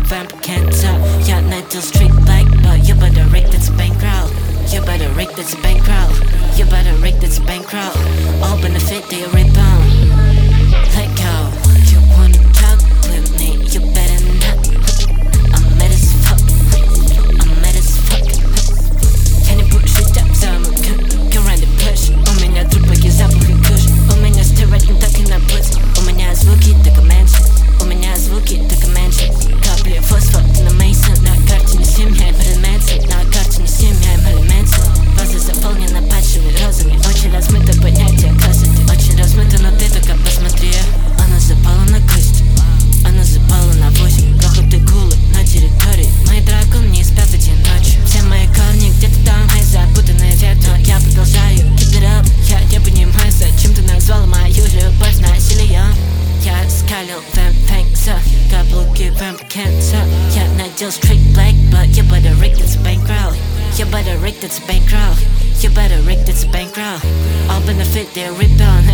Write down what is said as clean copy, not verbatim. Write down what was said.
vamp can't tell. Я найдел street black, but you better rig that's bankroll. You better rig that's bankroll. You better rig that's bankroll. All benefit they rebound. Let go. You wanna talk with me? You better not. I'm mad as fuck. I'm mad as fuck. Я не буду ждать замок. Гранды плешь. У меня трубки запах и куш. У меня стирать не так и на путь. У меня звуки так и меньше. У меня звуки так и меньше. Капли фосфор на мейсон. На карте не семьяем элементы. На карте не семьяем элементы. База заполнена падшими розами. Очень размыто понятие красоты. Очень размыто, но ты только посмотри. Она запала на кость. Она запала на 8. Грохот и гулы на территории. Мои драконы не спят эти ночи. Все мои корни где-то там. Мои запутанные ветви. Я продолжаю keep it up. Я не понимаю, зачем ты назвала мою любовь насилием. Я скалил вэмп-фэнкса. Каблуки вэмп-кэнса. Я надел straight black, but you better rig that's bankroll. You better rig that's bankroll. You better rig that's bankroll. All benefit they rebound.